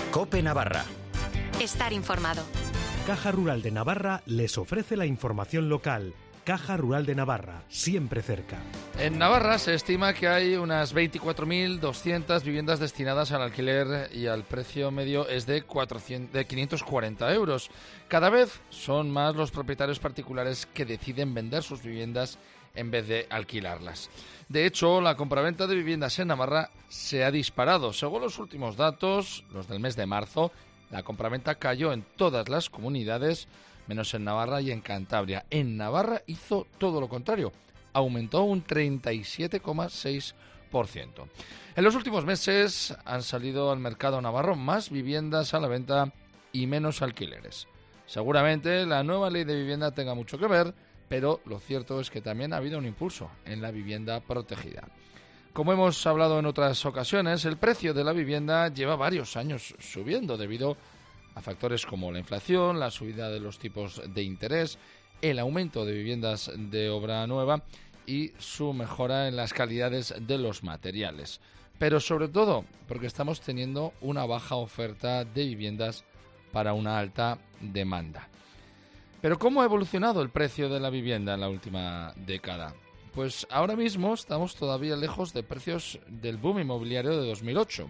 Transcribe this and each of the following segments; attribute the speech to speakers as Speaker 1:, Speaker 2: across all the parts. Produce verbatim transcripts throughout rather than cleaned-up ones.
Speaker 1: COPE Navarra.
Speaker 2: Estar informado.
Speaker 3: Caja Rural de Navarra les ofrece la información local. Caja Rural de Navarra, siempre cerca.
Speaker 4: En Navarra se estima que hay unas veinticuatro mil doscientas viviendas destinadas al alquiler y al precio medio es de, cuatrocientos, de quinientos cuarenta euros. Cada vez son más los propietarios particulares que deciden vender sus viviendas en vez de alquilarlas. De hecho, la compraventa de viviendas en Navarra se ha disparado. Según los últimos datos, los del mes de marzo, la compraventa cayó en todas las comunidades, menos en Navarra y en Cantabria. En Navarra hizo todo lo contrario, aumentó un treinta y siete coma seis por ciento. En los últimos meses han salido al mercado navarro más viviendas a la venta y menos alquileres. Seguramente la nueva ley de vivienda tenga mucho que ver, pero lo cierto es que también ha habido un impulso en la vivienda protegida. Como hemos hablado en otras ocasiones, el precio de la vivienda lleva varios años subiendo debido a factores como la inflación, la subida de los tipos de interés, el aumento de viviendas de obra nueva y su mejora en las calidades de los materiales. Pero sobre todo porque estamos teniendo una baja oferta de viviendas para una alta demanda. Pero ¿cómo ha evolucionado el precio de la vivienda en la última década? Pues ahora mismo estamos todavía lejos de precios del boom inmobiliario de dos mil ocho.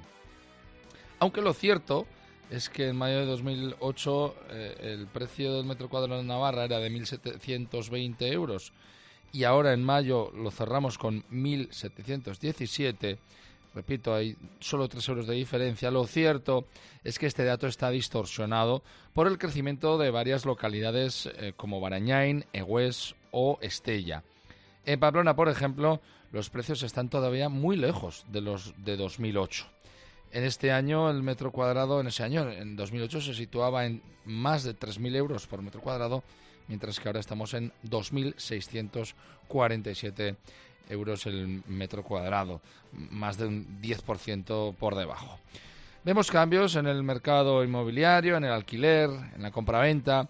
Speaker 4: Aunque lo cierto es que en mayo de dos mil ocho eh, el precio del metro cuadrado en Navarra era de mil setecientos veinte euros y ahora en mayo lo cerramos con mil setecientos diecisiete. Repito, hay solo tres euros de diferencia. Lo cierto es que este dato está distorsionado por el crecimiento de varias localidades eh, como Barañain, Egués o Estella. En Pamplona, por ejemplo, los precios están todavía muy lejos de los de dos mil ocho. En este año el metro cuadrado, en ese año, en dos mil ocho, se situaba en más de tres mil euros por metro cuadrado, mientras que ahora estamos en dos mil seiscientos cuarenta y siete euros el metro cuadrado, más de un diez por ciento por debajo. Vemos cambios en el mercado inmobiliario, en el alquiler, en la compraventa,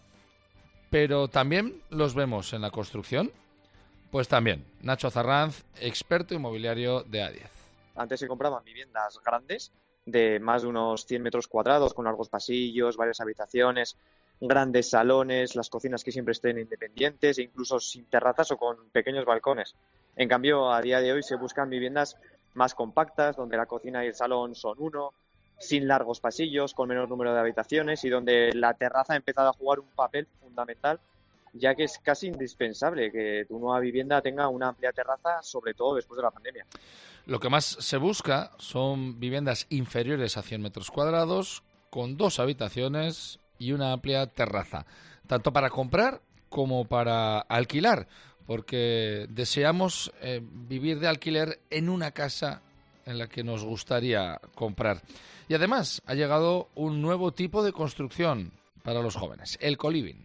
Speaker 4: pero también los vemos en la construcción. Pues también, Nacho Zarranz, experto inmobiliario de A diez.
Speaker 5: Antes se compraban viviendas grandes, de más de unos cien metros cuadrados, con largos pasillos, varias habitaciones, grandes salones, las cocinas que siempre estén independientes e incluso sin terrazas o con pequeños balcones. En cambio, a día de hoy se buscan viviendas más compactas, donde la cocina y el salón son uno, sin largos pasillos, con menor número de habitaciones y donde la terraza ha empezado a jugar un papel fundamental, ya que es casi indispensable que tu nueva vivienda tenga una amplia terraza, sobre todo después de la pandemia.
Speaker 4: Lo que más se busca son viviendas inferiores a cien metros cuadrados, con dos habitaciones y una amplia terraza, tanto para comprar como para alquilar, porque deseamos eh, vivir de alquiler en una casa en la que nos gustaría comprar. Y además ha llegado un nuevo tipo de construcción para los jóvenes, el co-living.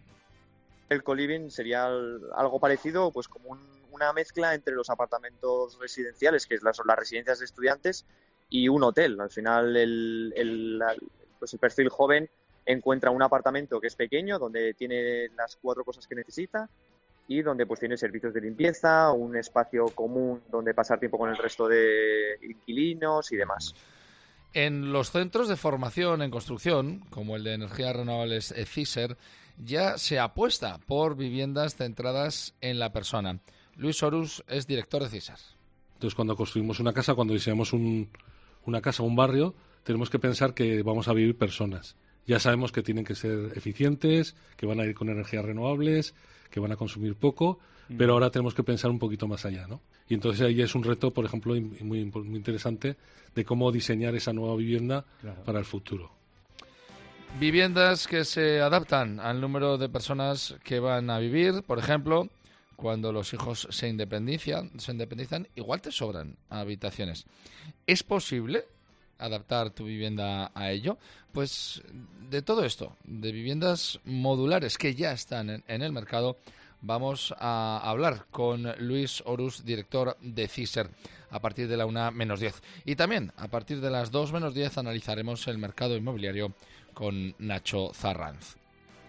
Speaker 5: El co-living sería algo parecido, pues como un, una mezcla entre los apartamentos residenciales, que es las, las residencias de estudiantes, y un hotel. Al final el, el, pues el perfil joven encuentra un apartamento que es pequeño, donde tiene las cuatro cosas que necesita y donde pues tiene servicios de limpieza, un espacio común donde pasar tiempo con el resto de inquilinos y demás.
Speaker 4: En los centros de formación en construcción, como el de energías renovables CISER, ya se apuesta por viviendas centradas en la persona. Luis Horus es director de CISER.
Speaker 6: Entonces, cuando construimos una casa, cuando diseñamos un, una casa o un barrio, tenemos que pensar que vamos a vivir personas. Ya sabemos que tienen que ser eficientes, que van a ir con energías renovables, que van a consumir poco, mm. pero ahora tenemos que pensar un poquito más allá, ¿no? Y entonces ahí es un reto, por ejemplo, muy, muy interesante de cómo diseñar esa nueva vivienda claro. para el futuro.
Speaker 4: Viviendas que se adaptan al número de personas que van a vivir, por ejemplo, cuando los hijos se independizan, se independizan, igual te sobran habitaciones. ¿Es posible adaptar tu vivienda a ello? Pues de todo esto, de viviendas modulares que ya están en, en el mercado, vamos a hablar con Luis Horus, director de CISER, a partir de la una menos diez. Y también a partir de las dos menos diez analizaremos el mercado inmobiliario con Nacho Zarranz.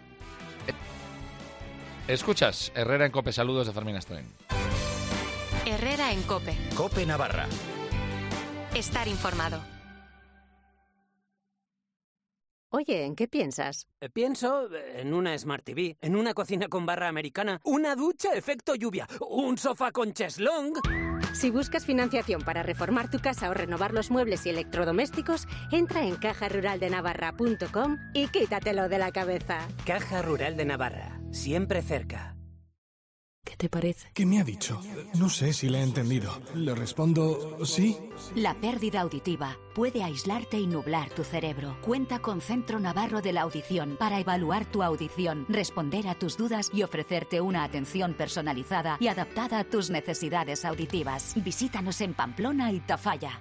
Speaker 4: Escuchas Herrera en COPE. Saludos de Fermín Estrén.
Speaker 2: Herrera en COPE.
Speaker 1: COPE Navarra.
Speaker 2: Estar informado.
Speaker 1: Oye, ¿en qué piensas?
Speaker 7: Eh, Pienso en una Smart T V, en una cocina con barra americana, una ducha efecto lluvia, un sofá con cheslong.
Speaker 1: Si buscas financiación para reformar tu casa o renovar los muebles y electrodomésticos, entra en caja rural de navarra punto com y quítatelo de la cabeza.
Speaker 7: Caja Rural de Navarra, siempre cerca.
Speaker 1: ¿Qué te parece?
Speaker 8: ¿Qué me ha dicho? No sé si le he entendido. Le respondo sí.
Speaker 9: La pérdida auditiva puede aislarte y nublar tu cerebro. Cuenta con Centro Navarro de la Audición para evaluar tu audición, responder a tus dudas y ofrecerte una atención personalizada y adaptada a tus necesidades auditivas. Visítanos en Pamplona y Tafalla.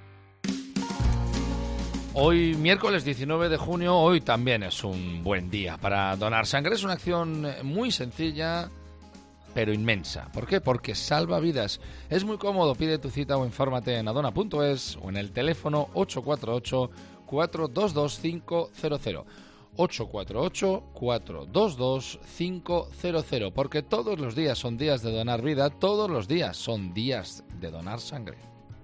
Speaker 4: Hoy, miércoles diecinueve de junio, hoy también es un buen día para donar sangre. Es una acción muy sencilla, pero inmensa. ¿Por qué? Porque salva vidas. Es muy cómodo. Pide tu cita o infórmate en adona punto es o en el teléfono ocho cuatro ocho, cuatro dos dos, cinco cero cero. ocho cuatro ocho, cuatro dos dos, cinco cero cero. Porque todos los días son días de donar vida, todos los días son días de donar sangre.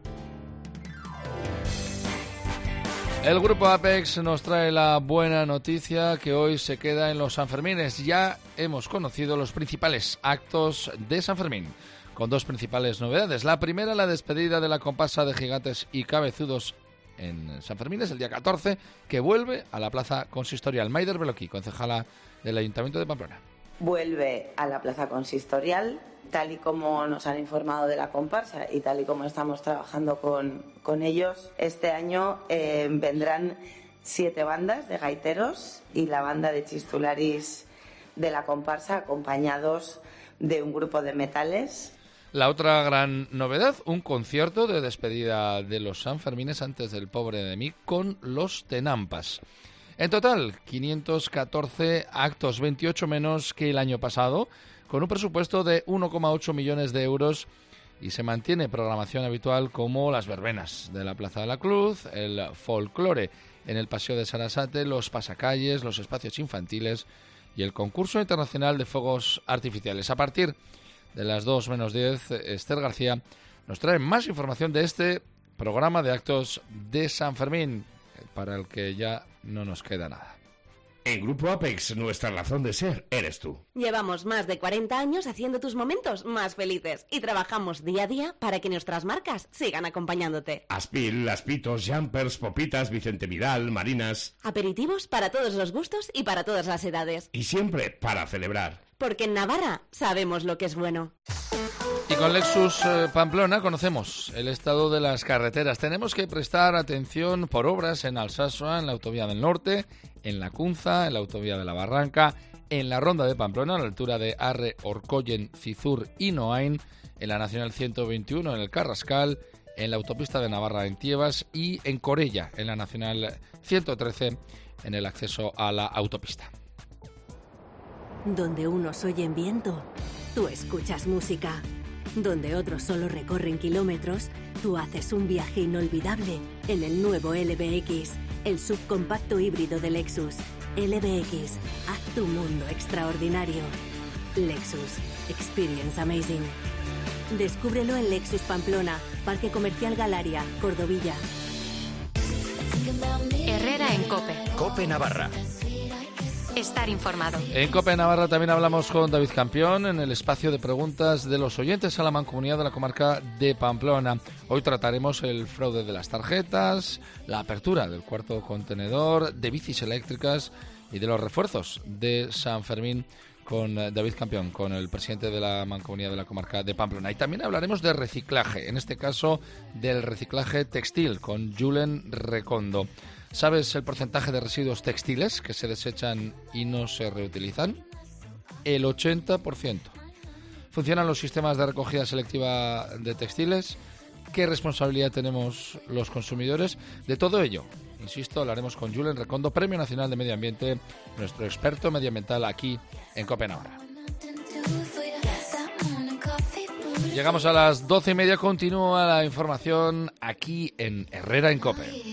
Speaker 4: El grupo Apex nos trae la buena noticia que hoy se queda en los Sanfermines. Ya hemos conocido los principales actos de San Fermín, con dos principales novedades. La primera, la despedida de la comparsa de gigantes y cabezudos en San Fermín, es el día catorce, que vuelve a la plaza consistorial. Maider Beloqui, concejala del Ayuntamiento de Pamplona.
Speaker 10: Vuelve a la plaza consistorial, tal y como nos han informado de la comparsa y tal y como estamos trabajando con, con ellos. Este año eh, vendrán siete bandas de gaiteros y la banda de chistularis de la comparsa, acompañados de un grupo de metales.
Speaker 4: La otra gran novedad, un concierto de despedida de los Sanfermines antes del Pobre de mí con los Tenampas. En total, quinientos catorce actos, veintiocho menos que el año pasado, con un presupuesto de uno coma ocho millones de euros, y se mantiene programación habitual como las verbenas de la Plaza de la Cruz, el folclore en el Paseo de Sarasate, los pasacalles, los espacios infantiles y el concurso internacional de fuegos artificiales. A partir de las dos menos diez, Esther García nos trae más información de este programa de actos de San Fermín, para el que ya no nos queda nada.
Speaker 11: En Grupo Apex, nuestra razón de ser eres tú.
Speaker 12: Llevamos más de cuarenta años haciendo tus momentos más felices y trabajamos día a día para que nuestras marcas sigan acompañándote.
Speaker 11: Aspil, Aspitos, Jumpers, Popitas, Vicente Vidal, Marinas.
Speaker 12: Aperitivos para todos los gustos y para todas las edades.
Speaker 11: Y siempre para celebrar.
Speaker 12: Porque en Navarra sabemos lo que es bueno.
Speaker 4: Y con Lexus eh, Pamplona conocemos el estado de las carreteras. Tenemos que prestar atención por obras en Alsasua, en la autovía del norte, en la Cunza, en la autovía de la Barranca, en la ronda de Pamplona, a la altura de Arre, Orcoyen, Cizur y Noain, en la Nacional ciento veintiuno, en el Carrascal, en la autopista de Navarra en Tiebas y en Corella, en la Nacional ciento trece, en el acceso a la autopista.
Speaker 13: Donde unos oyen viento, tú escuchas música. Donde otros solo recorren kilómetros, tú haces un viaje inolvidable en el nuevo L B X, el subcompacto híbrido de Lexus. L B X, haz tu mundo extraordinario. Lexus, experience amazing. Descúbrelo en Lexus Pamplona, Parque Comercial Galaria, Cordovilla.
Speaker 2: Herrera en COPE.
Speaker 14: COPE Navarra.
Speaker 2: Estar informado.
Speaker 4: En COPE Navarra también hablamos con David Campión en el espacio de preguntas de los oyentes a la Mancomunidad de la Comarca de Pamplona. Hoy trataremos el fraude de las tarjetas, la apertura del cuarto contenedor, de bicis eléctricas y de los refuerzos de San Fermín con David Campión, con el presidente de la Mancomunidad de la Comarca de Pamplona. Y también hablaremos de reciclaje, en este caso del reciclaje textil, con Julen Recondo. ¿Sabes el porcentaje de residuos textiles que se desechan y no se reutilizan? El ochenta por ciento. ¿Funcionan los sistemas de recogida selectiva de textiles? ¿Qué responsabilidad tenemos los consumidores? De todo ello, insisto, hablaremos con Julen Recondo, Premio Nacional de Medio Ambiente, nuestro experto medioambiental aquí en COPE Navarra. Llegamos a las doce y media, continúa la información aquí en Herrera en COPE.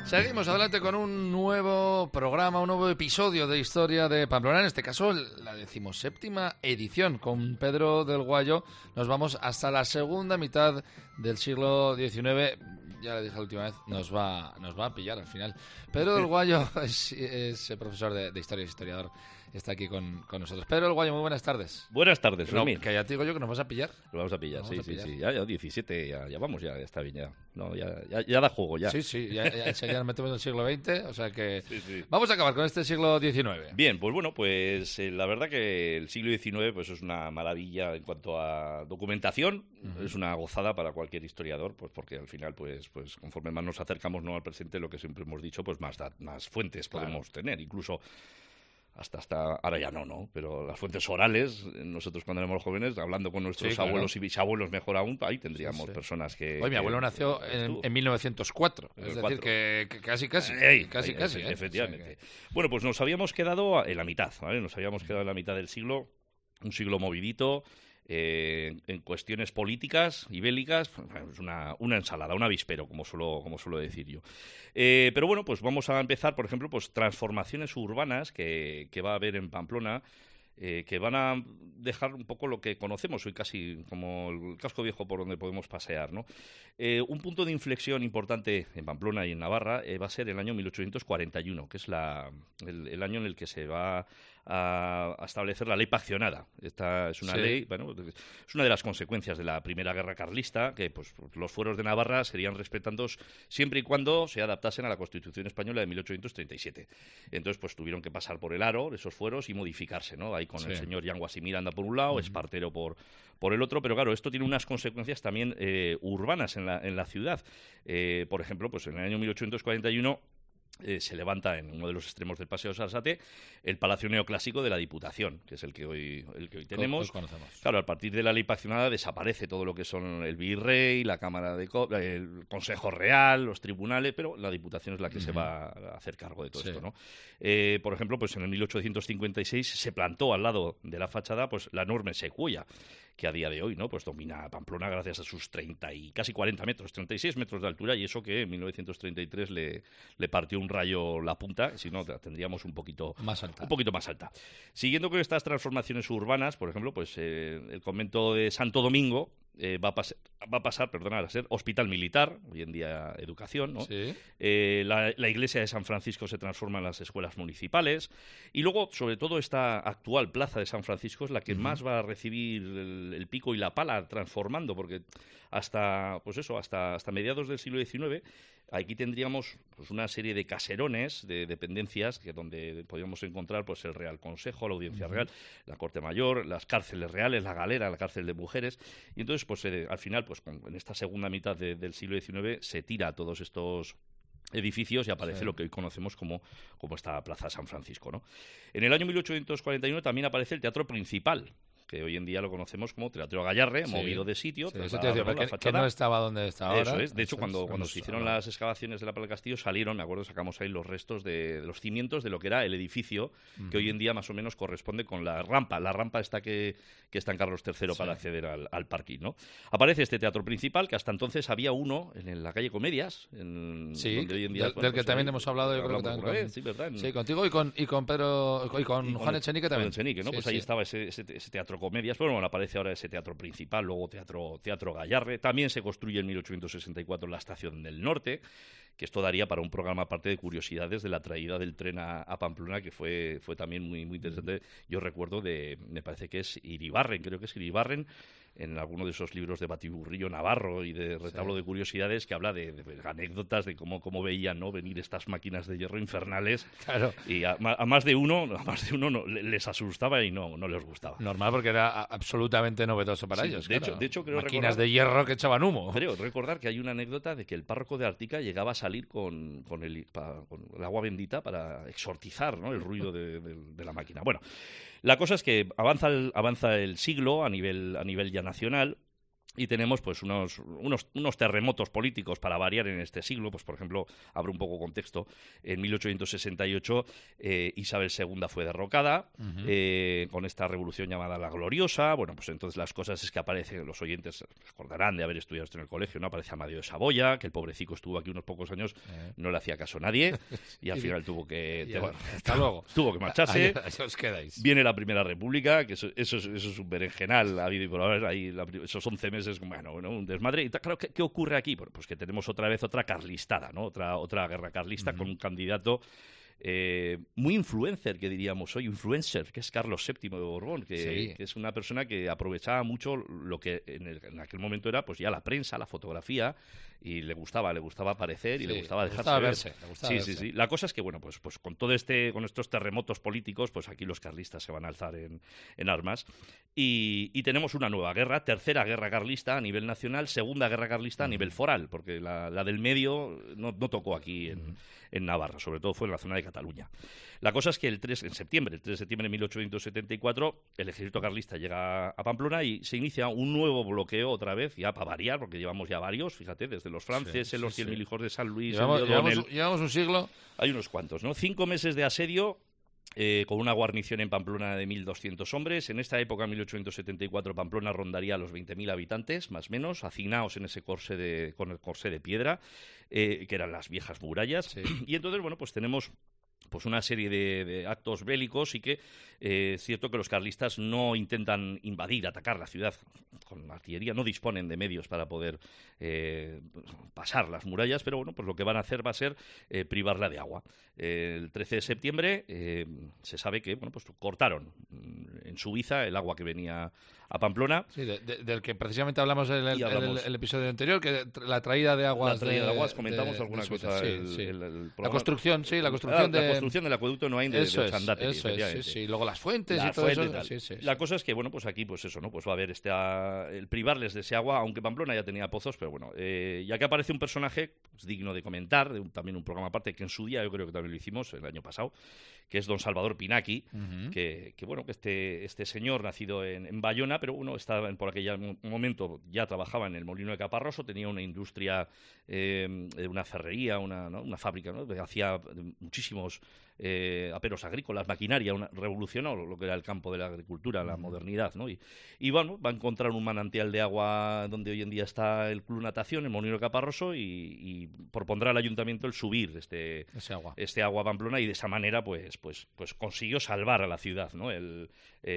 Speaker 4: Seguimos adelante con un nuevo programa, un nuevo episodio de Historia de Pamplona, en este caso la decimoséptima edición. Con Pedro del Guayo nos vamos hasta la segunda mitad del siglo diecinueve. Ya le dije la última vez, nos va, nos va a pillar al final. Pedro del Guayo es, es profesor de, de Historia, es historiador, está aquí con, con nosotros. Pedro del Guayo, muy buenas tardes.
Speaker 14: Buenas tardes,
Speaker 4: no,
Speaker 14: Fermín.
Speaker 4: Que ya te digo yo que nos vas a pillar.
Speaker 14: Lo vamos a pillar,
Speaker 4: vamos
Speaker 14: sí,
Speaker 4: a pillar.
Speaker 14: sí, sí. Ya, ya diecisiete, ya, ya vamos, ya, ya está bien, ya. No, ya, ya, ya da juego, ya.
Speaker 4: Sí, sí, ya, ya enseguida nos metemos en el siglo veinte, o sea que
Speaker 14: sí, sí.
Speaker 4: Vamos a acabar con este siglo diecinueve.
Speaker 14: Bien, pues bueno, pues eh, la verdad que el siglo diecinueve pues es una maravilla en cuanto a documentación, uh-huh. Es una gozada para cualquier historiador, pues porque al final, pues, pues conforme más nos acercamos no al presente, lo que siempre hemos dicho, pues más, da, más fuentes claro. podemos tener, incluso hasta hasta ahora ya no, ¿no? Pero las fuentes orales, nosotros cuando éramos jóvenes, hablando con nuestros sí, claro. abuelos y bisabuelos mejor aún, ahí tendríamos sí, sí. personas que...
Speaker 4: Hoy mi abuelo
Speaker 14: que,
Speaker 4: nació que en, en mil novecientos cuatro, es decir, que, que casi, casi, Ey, casi, casi,
Speaker 14: casi,
Speaker 4: ¿eh?
Speaker 14: Efectivamente.
Speaker 4: O sea que...
Speaker 14: Bueno, pues nos habíamos quedado en la mitad, ¿vale? Nos habíamos quedado en la mitad del siglo, un siglo movidito, eh, en cuestiones políticas y bélicas, pues una, una ensalada, un avispero, como suelo, como suelo decir yo. Eh, pero bueno, pues vamos a empezar, por ejemplo, pues transformaciones urbanas que, que va a haber en Pamplona, eh, que van a dejar un poco lo que conocemos hoy casi como el casco viejo por donde podemos pasear, ¿no? Eh, un punto de inflexión importante en Pamplona y en Navarra eh, va a ser el año mil ochocientos cuarenta y uno, que es la, el, el año en el que se va a, a establecer la ley paccionada. Esta es una sí. ley, bueno, es una de las consecuencias de la Primera Guerra Carlista, que pues los fueros de Navarra serían respetados siempre y cuando se adaptasen a la Constitución Española de mil ochocientos treinta y siete. Entonces, pues tuvieron que pasar por el aro esos fueros y modificarse, ¿no? Ahí con sí. el señor Yanguas y Miranda por un lado, uh-huh. Espartero por, por el otro, pero claro, esto tiene unas consecuencias también eh, urbanas en la, en la ciudad. Eh, por ejemplo, pues en el año mil ochocientos cuarenta y uno Eh, se levanta en uno de los extremos del Paseo Sarsate el Palacio Neoclásico de la Diputación, que es el que hoy, el que hoy tenemos. Claro, a partir de la ley paccionada desaparece todo lo que son el virrey, la Cámara de Co- el Consejo Real, los tribunales, pero la Diputación es la que uh-huh. se va a hacer cargo de todo sí. esto, ¿no? Eh, por ejemplo, pues en el mil ochocientos cincuenta y seis se plantó al lado de la fachada pues la enorme secuoya, que a día de hoy no pues domina Pamplona gracias a sus treinta y casi cuarenta metros, treinta y seis metros de altura, y eso que en mil novecientos treinta y tres le, le partió un rayo la punta, si no la tendríamos un poquito
Speaker 4: más alta.
Speaker 14: Un poquito más alta. Siguiendo con estas transformaciones urbanas, por ejemplo, pues eh, el convento de Santo Domingo eh, va, a pas- va a pasar, perdonad, a ser hospital militar, hoy en día educación, ¿no?
Speaker 4: Sí.
Speaker 14: Eh, la, la iglesia de San Francisco se transforma en las escuelas municipales, y luego, sobre todo, esta actual plaza de San Francisco es la que uh-huh. más va a recibir el, el pico y la pala transformando, porque hasta, pues eso, hasta, hasta mediados del siglo diecinueve aquí tendríamos pues una serie de caserones, de dependencias, que donde podríamos encontrar pues el Real Consejo, la Audiencia uh-huh. Real, la Corte Mayor, las cárceles reales, la galera, la cárcel de mujeres, y entonces pues eh, al final pues con, en esta segunda mitad de, del siglo diecinueve se tira a todos estos edificios y aparece sí. lo que hoy conocemos como, como esta Plaza San Francisco, ¿no? En el año mil ochocientos cuarenta y uno también aparece el Teatro Principal, que hoy en día lo conocemos como Teatro Gallarre, sí. movido de sitio.
Speaker 4: Sí, eso te decía, que, que no estaba donde está ahora.
Speaker 14: Eso es. De hecho,
Speaker 4: eso
Speaker 14: cuando,
Speaker 4: es,
Speaker 14: cuando se hicieron ahora. las excavaciones de la Plaza del Castillo, salieron, me acuerdo, sacamos ahí los restos de, de los cimientos de lo que era el edificio, uh-huh. que hoy en día más o menos corresponde con la rampa. La rampa está que, que está en Carlos tercero sí. para acceder al, al parking, ¿no? Aparece este Teatro Principal, que hasta entonces había uno en, en la calle Comedias, en,
Speaker 4: sí,
Speaker 14: donde hoy en día...
Speaker 4: del,
Speaker 14: bueno,
Speaker 4: del que
Speaker 14: pues,
Speaker 4: también
Speaker 14: ahí,
Speaker 4: hemos hablado, yo creo que también. Con,
Speaker 14: vez, sí, ¿verdad?
Speaker 4: Sí, contigo y con, y con Pedro, y con, y con Juan Echenique también.
Speaker 14: Con Echenique, ¿no? Sí, pues ahí sí. estaba ese, ese, ese Teatro Comedias. Bueno, bueno, aparece ahora ese Teatro Principal, luego Teatro, teatro Gallarre. También se construye en mil ochocientos sesenta y cuatro la Estación del Norte, que esto daría para un programa aparte de curiosidades de la traída del tren a, a Pamplona, que fue, fue también muy, muy interesante. Yo recuerdo de, me parece que es Iribarren, creo que es Iribarren, en alguno de esos libros de Batiburrillo Navarro y de Retablo sí. de Curiosidades, que habla de, de, de anécdotas de cómo, cómo veían, ¿no?, venir estas máquinas de hierro infernales.
Speaker 4: Claro.
Speaker 14: Y a, a más de uno, a más de uno no, les asustaba y no, no les gustaba.
Speaker 4: Normal, porque era absolutamente novedoso para
Speaker 14: sí,
Speaker 4: ellos.
Speaker 14: De,
Speaker 4: claro.
Speaker 14: hecho, de hecho, creo
Speaker 4: máquinas
Speaker 14: recordar,
Speaker 4: de hierro que echaban humo.
Speaker 14: Creo recordar que hay una anécdota de que el párroco de Artica llegaba a salir con, con, el, pa, con el agua bendita para exorcizar, ¿no?, el ruido de, de, de la máquina. Bueno, la cosa es que avanza el, avanza el siglo a nivel, a nivel ya nacional. Y tenemos pues unos, unos, unos terremotos políticos para variar en este siglo. Pues por ejemplo, abro un poco contexto, en mil ochocientos sesenta y ocho eh, Isabel segunda fue derrocada uh-huh. eh, con esta revolución llamada la Gloriosa. Bueno, pues entonces las cosas es que aparecen, los oyentes recordarán de haber estudiado esto en el colegio, ¿no? Aparece Amadeo de Saboya, que el pobrecico estuvo aquí unos pocos años, eh. no le hacía caso a nadie y al final tuvo que
Speaker 4: ya,
Speaker 14: bueno,
Speaker 4: hasta luego.
Speaker 14: tuvo que marcharse.
Speaker 4: Ahí, ahí os quedáis.
Speaker 14: Viene la Primera República, que eso, eso, es, eso es un berenjenal habido y por haber, ahí la, esos once meses, bueno, bueno, un desmadre. Y claro, ¿qué, ¿qué ocurre aquí? Bueno, pues que tenemos otra vez otra carlistada, ¿no? Otra, otra guerra carlista uh-huh. con un candidato eh, muy influencer, que diríamos hoy, influencer, que es Carlos séptimo de Borbón, que, sí. que es una persona que aprovechaba mucho lo que en, el, en aquel momento era pues ya la prensa, la fotografía, y le gustaba, le gustaba aparecer y sí, le gustaba dejarse
Speaker 4: gustaba
Speaker 14: ver.
Speaker 4: Verse, le gustaba
Speaker 14: sí,
Speaker 4: verse.
Speaker 14: sí, sí. La cosa es que, bueno, pues, pues con todo este, con estos terremotos políticos, pues aquí los carlistas se van a alzar en, en armas. Y, y tenemos una nueva guerra, tercera guerra carlista a nivel nacional, segunda guerra carlista a nivel foral, porque la, la del medio no, no tocó aquí en, en Navarra, sobre todo fue en la zona de Cataluña. La cosa es que el tres en septiembre, el tres de septiembre de mil ochocientos setenta y cuatro, el ejército carlista llega a Pamplona y se inicia un nuevo bloqueo otra vez, ya para variar, porque llevamos ya varios, fíjate, desde los franceses, sí, sí, los cien mil sí. hijos de San Luis,
Speaker 4: llevamos,
Speaker 14: el
Speaker 4: llevamos, el... llevamos un siglo.
Speaker 14: Hay unos cuantos, ¿no? Cinco meses de asedio. Eh, con una guarnición en Pamplona de mil doscientos hombres. En esta época, en mil ochocientos setenta y cuatro, Pamplona rondaría los veinte mil habitantes, más o menos, hacinados en ese corsé de, con el corsé de piedra, eh, que eran las viejas murallas. Sí. Y entonces, bueno, pues tenemos pues una serie de, de actos bélicos y que eh, es cierto que los carlistas no intentan invadir, atacar la ciudad con artillería, no disponen de medios para poder eh, pasar las murallas, pero bueno, pues lo que van a hacer va a ser eh, privarla de agua. Eh, el trece de septiembre eh, se sabe que bueno, pues cortaron en Suiza el agua que venía a Pamplona.
Speaker 4: Sí, de, de, del que precisamente hablamos en el, hablamos. el, el episodio anterior, que la traída de aguas.
Speaker 14: La traída de, de aguas, comentamos
Speaker 4: de,
Speaker 14: alguna
Speaker 4: de
Speaker 14: cosa.
Speaker 4: Sí,
Speaker 14: el,
Speaker 4: sí.
Speaker 14: El, el
Speaker 4: la construcción, sí, la construcción
Speaker 14: ah,
Speaker 4: de...
Speaker 14: La construcción del acueducto Noain de,
Speaker 4: eso
Speaker 14: de
Speaker 4: es,
Speaker 14: Ochandateri,
Speaker 4: eso es, sí, sí. Luego las fuentes
Speaker 14: la
Speaker 4: y todo
Speaker 14: fuente
Speaker 4: eso. Sí, sí,
Speaker 14: la
Speaker 4: sí.
Speaker 14: cosa es que, bueno, pues aquí, pues eso, ¿no? Pues va a haber este, a, el privarles de ese agua, aunque Pamplona ya tenía pozos, pero bueno, eh, ya que aparece un personaje pues, digno de comentar, de un, también un programa aparte, que en su día yo creo que también lo hicimos el año pasado, que es don Salvador Pinaki, uh-huh. que, que bueno, que este, este señor nacido en, en Bayona, pero uno estaba por aquel momento, ya trabajaba en el molino de Caparroso, tenía una industria, eh, una ferrería, una, ¿no? una fábrica, ¿no? Hacía muchísimos eh, aperos agrícolas, maquinaria, una, revolucionó lo que era el campo de la agricultura, la uh-huh. modernidad, ¿no? Y, y bueno, va a encontrar un manantial de agua donde hoy en día está el Club Natación, el molino de Caparroso, y, y propondrá al ayuntamiento el subir este,
Speaker 4: ese agua.
Speaker 14: este agua a Pamplona, y de esa manera pues pues pues consiguió salvar a la ciudad, ¿no? El,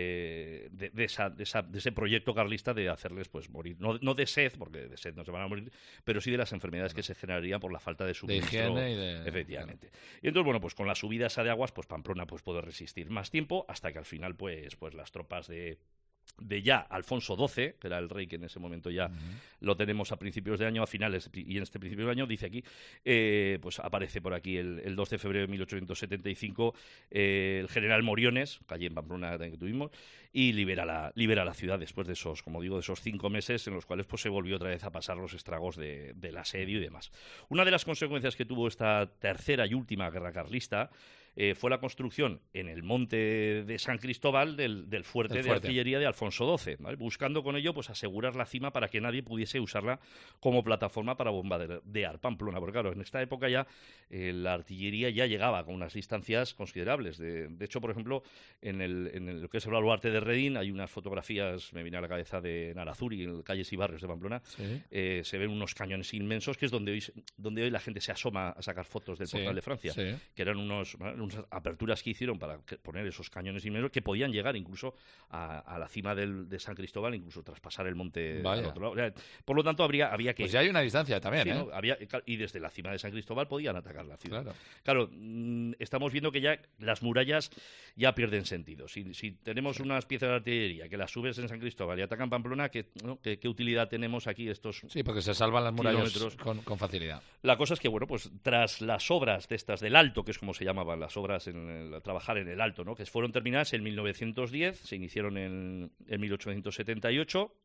Speaker 14: eh, de, de, esa, de, esa, de ese proyecto carlista de hacerles pues morir, no, no de sed, porque de sed no se van a morir, pero sí de las enfermedades bueno. que se generarían por la falta de suministro.
Speaker 4: De higiene y de...
Speaker 14: Efectivamente. Y entonces, bueno, pues con la subida esa de aguas, pues Pamplona pues puede resistir más tiempo, hasta que al final pues, pues las tropas de... de ya Alfonso doce, que era el rey que en ese momento ya uh-huh. lo tenemos a principios de año, a finales, y en este principio de año, dice aquí, eh, pues aparece por aquí el, el dos de febrero de mil ochocientos setenta y cinco eh, el general Moriones, calle en Pamplona que tuvimos, y libera la, libera la ciudad después de esos, como digo, de esos cinco meses en los cuales pues se volvió otra vez a pasar los estragos de, del asedio y demás. Una de las consecuencias que tuvo esta tercera y última guerra carlista Eh, fue la construcción en el monte de San Cristóbal del, del fuerte, fuerte de artillería de Alfonso doce, ¿vale? Buscando con ello pues asegurar la cima para que nadie pudiese usarla como plataforma para bombardear Pamplona, porque claro, en esta época ya eh, la artillería ya llegaba con unas distancias considerables. De, de hecho, por ejemplo, en, el, en el, lo que es el baluarte de Redín hay unas fotografías, me viene a la cabeza, de Narazuri, en calles y barrios de Pamplona, ¿sí? eh, se ven unos cañones inmensos, que es donde hoy, donde hoy la gente se asoma a sacar fotos del sí, portal de Francia, sí. que eran unos... unas aperturas que hicieron para poner esos cañones inmensos que podían llegar incluso a, a la cima del, de San Cristóbal, incluso traspasar el monte Vaya. al otro lado. O sea, por lo tanto, habría, había que...
Speaker 4: Pues ya hay una distancia también,
Speaker 14: sí,
Speaker 4: ¿eh?
Speaker 14: ¿no? Había, y desde la cima de San Cristóbal podían atacar la ciudad.
Speaker 4: Claro,
Speaker 14: claro mmm, estamos viendo que ya las murallas ya pierden sentido. Si, si tenemos sí. unas piezas de artillería que las subes en San Cristóbal y atacan Pamplona, ¿qué, ¿no? ¿Qué, qué utilidad tenemos aquí estos
Speaker 4: Sí, porque se salvan las murallas con, con facilidad.
Speaker 14: La cosa es que, bueno, pues tras las obras de estas del Alto, que es como se llamaban las obras en el trabajar en el Alto, ¿no? Que fueron terminadas en mil novecientos diez, se iniciaron en, en mil ochocientos setenta y ocho,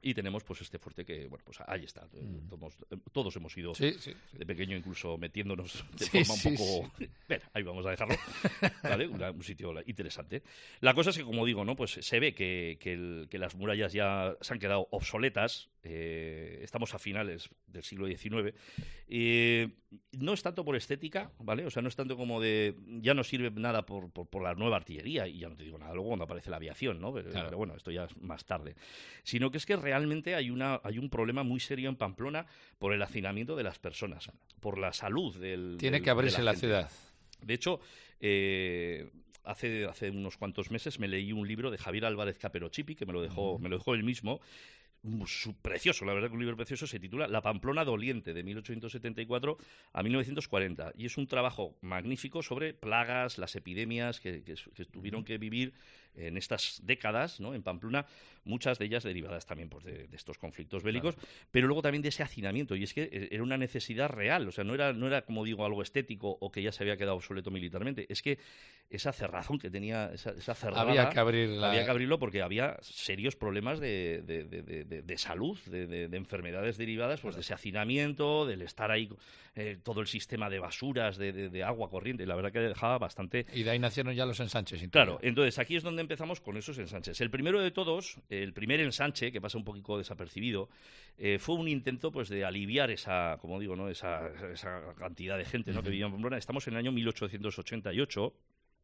Speaker 14: Y tenemos pues este fuerte que, bueno, pues ahí está. Mm. Todos, todos hemos ido
Speaker 4: sí, sí, sí.
Speaker 14: de pequeño incluso metiéndonos de
Speaker 4: sí,
Speaker 14: forma un
Speaker 4: sí,
Speaker 14: poco...
Speaker 4: Sí.
Speaker 14: Bueno, ahí vamos a dejarlo. ¿Vale? Una, un sitio interesante. La cosa es que, como digo, ¿no? Pues se ve que, que, el, que las murallas ya se han quedado obsoletas. Eh, estamos a finales del siglo diecinueve. Eh, no es tanto por estética, ¿vale? O sea, no es tanto como de... Ya no sirve nada por, por, por la nueva artillería, y ya no te digo nada luego cuando aparece la aviación, ¿no? Pero, claro. pero bueno, esto ya es más tarde. Sino que es que realmente hay, una, hay un problema muy serio en Pamplona por el hacinamiento de las personas, por la salud del...
Speaker 4: Tiene
Speaker 14: del,
Speaker 4: que abrirse
Speaker 14: de la,
Speaker 4: la ciudad.
Speaker 14: De hecho, eh, hace, hace unos cuantos meses me leí un libro de Javier Álvarez Caperochipi, que me lo dejó, uh-huh. me lo dejó él mismo. Precioso, la verdad que un libro precioso, se titula La Pamplona doliente, de mil ochocientos setenta y cuatro a mil novecientos cuarenta, y es un trabajo magnífico sobre plagas, las epidemias que, que, que tuvieron que vivir en estas décadas, ¿no? En Pamplona, muchas de ellas derivadas también pues, de, de estos conflictos bélicos, claro. pero luego también de ese hacinamiento, y es que era una necesidad real, o sea, no era, no era como digo, algo estético o que ya se había quedado obsoleto militarmente, es que esa cerrazón que tenía, esa, esa cerrada,
Speaker 4: había que abrirla.
Speaker 14: Había que abrirlo porque había serios problemas de, de, de, de, de, de salud, de, de, de enfermedades derivadas pues, claro. de ese hacinamiento, del estar ahí, eh, todo el sistema de basuras, de, de, de agua corriente, la verdad que dejaba bastante...
Speaker 4: Y de ahí nacieron ya los ensanches.
Speaker 14: Claro, entonces aquí es donde empezamos con esos ensanches. El primero de todos, el primer ensanche, que pasa un poquito desapercibido, eh, fue un intento pues de aliviar esa, como digo, ¿no? esa, esa cantidad de gente, ¿no? uh-huh. que vivía en Pamplona. Estamos en el año mil ochocientos ochenta y ocho.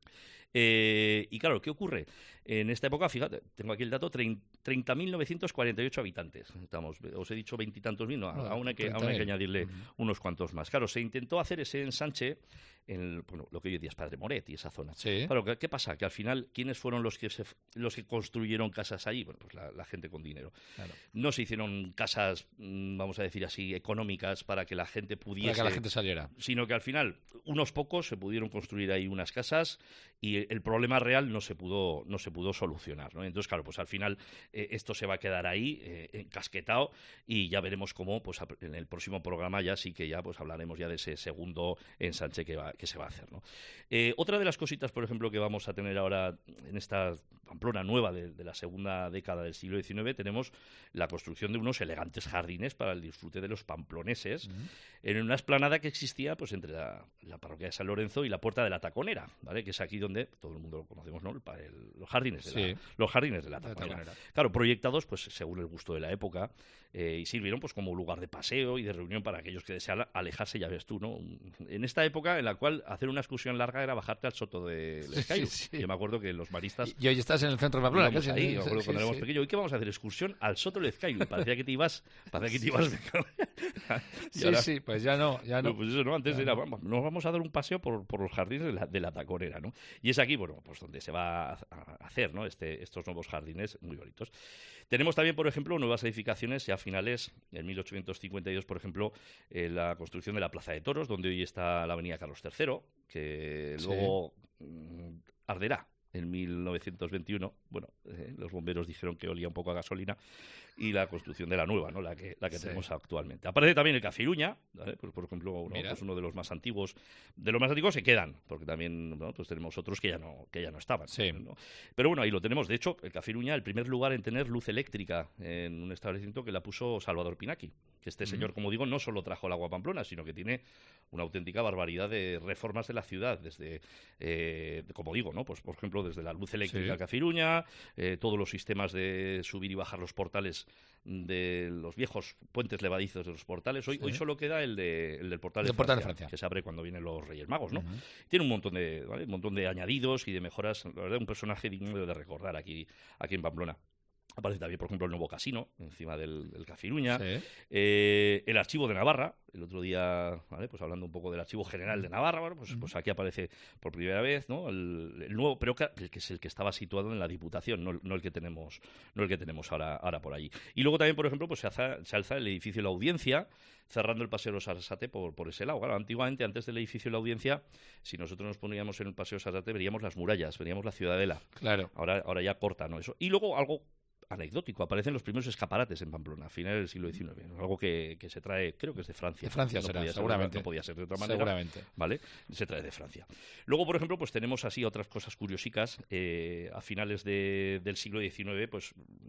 Speaker 14: Eh, y claro, ¿qué ocurre? En esta época, fíjate, tengo aquí el dato, treinta mil novecientos cuarenta y ocho habitantes. Estamos, os he dicho veintitantos mil, no, no, aún, hay que, aún hay que añadirle uh-huh. unos cuantos más. Claro, se intentó hacer ese ensanche en el, bueno, lo que hoy día es Padre Moret y esa zona.
Speaker 4: Sí.
Speaker 14: Claro, ¿qué, ¿qué pasa? Que al final, ¿quiénes fueron los que se, los que construyeron casas allí? Bueno, pues la, la gente con dinero. Claro. No se hicieron casas, vamos a decir así, económicas para que la gente pudiese...
Speaker 4: Para que la gente saliera.
Speaker 14: Sino que al final, unos pocos se pudieron construir ahí unas casas y el problema real no se pudo, no se pudo solucionar, ¿no? Entonces, claro, pues al final eh, esto se va a quedar ahí, eh, encasquetado, y ya veremos cómo, pues en el próximo programa ya sí que ya pues hablaremos ya de ese segundo ensanche que va que se va a hacer, ¿no? Eh, otra de las cositas, por ejemplo, que vamos a tener ahora en esta Pamplona nueva de, de la segunda década del siglo diecinueve, tenemos la construcción de unos elegantes jardines para el disfrute de los pamploneses, uh-huh. en una explanada que existía pues entre la, la parroquia de San Lorenzo y la Puerta de la Taconera, ¿vale? Que es aquí donde todo el mundo lo conocemos, ¿no? El, el, los jardines de
Speaker 4: sí.
Speaker 14: la, los jardines de la Taconera. la taconera. Claro, proyectados pues según el gusto de la época, eh, y sirvieron pues como lugar de paseo y de reunión para aquellos que deseaban alejarse, ya ves tú, ¿no? En esta época en la cual hacer una excursión larga era bajarte al soto del Escayo. Sí, sí. Yo me acuerdo que los maristas...
Speaker 4: Y, y hoy estás en el centro de Pamplona,
Speaker 14: casi. Ahí,
Speaker 4: sí,
Speaker 14: me acuerdo
Speaker 4: sí,
Speaker 14: cuando
Speaker 4: sí,
Speaker 14: éramos
Speaker 4: sí.
Speaker 14: pequeños. ¿Hoy qué vamos a hacer? Excursión al soto del Escayo. Parecía que te ibas... Parecía que te ibas...
Speaker 4: sí, ahora, sí, pues ya no, ya no.
Speaker 14: Pues eso, ¿no? Antes
Speaker 4: ya
Speaker 14: era,
Speaker 4: no.
Speaker 14: Vamos, nos vamos a dar un paseo por, por los jardines de la, de la Taconera, ¿no? Y es aquí, bueno, pues donde se va a, a hacer, ¿no? Este, estos nuevos jardines muy bonitos. Tenemos también, por ejemplo, nuevas edificaciones ya a finales, en mil ochocientos cincuenta y dos, por ejemplo, eh, la construcción de la Plaza de Toros, donde hoy está la Avenida Carlos tercero, que sí. luego mmm, arderá en mil novecientos veintiuno. Bueno, eh, los bomberos dijeron que olía un poco a gasolina, y la construcción de la nueva, ¿no? La que, la que sí. tenemos actualmente. Aparece también el Café Iruña, ¿vale? Pues, por ejemplo, ¿no? Pues uno de los más antiguos. De los más antiguos se quedan, porque también, ¿no? Pues tenemos otros que ya no, que ya no estaban.
Speaker 4: Sí.
Speaker 14: ¿no? Pero bueno, ahí lo tenemos. De hecho, el Café Iruña, el primer lugar en tener luz eléctrica en un establecimiento que la puso Salvador Pinaki. Que este uh-huh. señor, como digo, no solo trajo el agua a Pamplona, sino que tiene una auténtica barbaridad de reformas de la ciudad, desde, eh, como digo, ¿no? Pues por ejemplo, desde la luz eléctrica sí. al Café Iruña, eh, todos los sistemas de subir y bajar los portales de los viejos puentes levadizos de los portales. Hoy, sí. hoy solo queda el, de, el del portal, de,
Speaker 4: portal
Speaker 14: Francia,
Speaker 4: de Francia,
Speaker 14: que se abre cuando vienen los Reyes Magos, ¿no?
Speaker 4: Uh-huh.
Speaker 14: Tiene un montón de, ¿vale? un montón de añadidos y de mejoras. La verdad, un personaje digno de recordar aquí, aquí en Pamplona. Aparece también, por ejemplo, el nuevo casino, encima del, del Café Iruña. Sí. Eh, el Archivo de Navarra, el otro día, ¿vale? Pues hablando un poco del Archivo General de Navarra, bueno, pues, pues aquí aparece por primera vez, ¿no? El, el nuevo, pero que, el que es el que estaba situado en la Diputación, no, no el que tenemos, no el que tenemos ahora, ahora por allí. Y luego también, por ejemplo, pues se alza, se alza el edificio de la Audiencia, cerrando el Paseo de los Sarasate por, por ese lado. Claro, antiguamente, antes del edificio de la Audiencia, si nosotros nos poníamos en el Paseo de Sarasate, veríamos las murallas, veríamos la Ciudadela.
Speaker 4: Claro.
Speaker 14: Ahora, ahora ya corta, ¿no? Eso. Y luego algo anecdótico, aparecen los primeros escaparates en Pamplona a finales del siglo diecinueve, algo que, que se trae, creo que es de Francia.
Speaker 4: De Francia
Speaker 14: no
Speaker 4: será,
Speaker 14: podía
Speaker 4: seguramente.
Speaker 14: Ser, no podía ser de otra manera.
Speaker 4: Seguramente.
Speaker 14: ¿Vale? Se trae de Francia. Luego, por ejemplo, pues tenemos así otras cosas curiosicas. Eh, a finales de, del siglo diecinueve, pues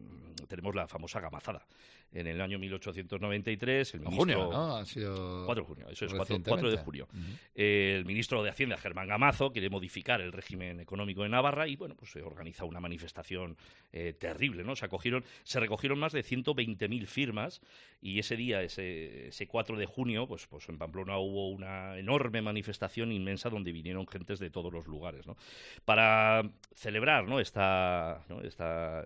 Speaker 14: tenemos la famosa gamazada. En el año mil ochocientos noventa y tres, el
Speaker 4: en
Speaker 14: ministro...
Speaker 4: junio, ¿no? Ha sido...
Speaker 14: cuatro de junio, eso es, cuatro de junio. Uh-huh. eh, el ministro de Hacienda, Germán Gamazo, quiere modificar el régimen económico de Navarra y, bueno, pues se organiza una manifestación eh, terrible, ¿no? Se acogieron, se recogieron más de ciento veinte mil firmas y ese día, ese, ese cuatro de junio, pues, pues en Pamplona hubo una enorme manifestación inmensa donde vinieron gentes de todos los lugares, ¿no? Para celebrar, ¿no? esta... ¿no? esta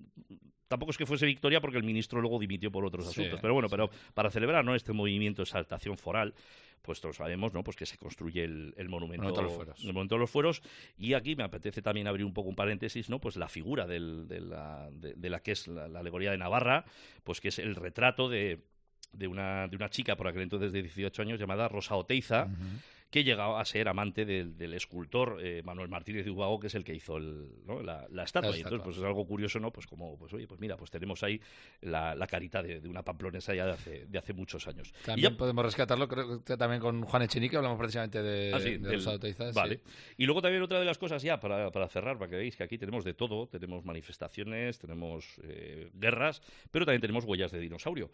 Speaker 14: Tampoco es que fuese victoria porque el ministro luego dimitió por otros
Speaker 4: sí,
Speaker 14: asuntos, pero bueno,
Speaker 4: sí.
Speaker 14: pero para celebrar, ¿no?, este movimiento de exaltación foral, pues todos sabemos, ¿no?, pues que se construye el, el monumento,
Speaker 4: monumento, a los fueros.
Speaker 14: el monumento a los fueros. Y aquí me apetece también abrir un poco un paréntesis, ¿no?, pues la figura del, de, la, de, de la que es la, la alegoría de Navarra, pues que es el retrato de, de, una, de una chica por aquel entonces de dieciocho años llamada Rosa Oteiza, uh-huh. que llegaba a ser amante del, del escultor eh, Manuel Martínez de Ubago, que es el que hizo el, ¿no? la, la estatua. La y entonces, pues es algo curioso, ¿no? Pues como, pues oye, pues mira, pues tenemos ahí la, la carita de, de una pamplonesa ya de hace, de hace muchos años.
Speaker 4: También
Speaker 14: ya,
Speaker 4: podemos rescatarlo, creo que también con Juan Echenique hablamos precisamente de,
Speaker 14: ah, sí,
Speaker 4: de
Speaker 14: del,
Speaker 4: los autoizados.
Speaker 14: Vale.
Speaker 4: Sí.
Speaker 14: Y luego también otra de las cosas, ya para, para cerrar, para que veáis que aquí tenemos de todo, tenemos manifestaciones, tenemos eh, guerras, pero también tenemos huellas de dinosaurio.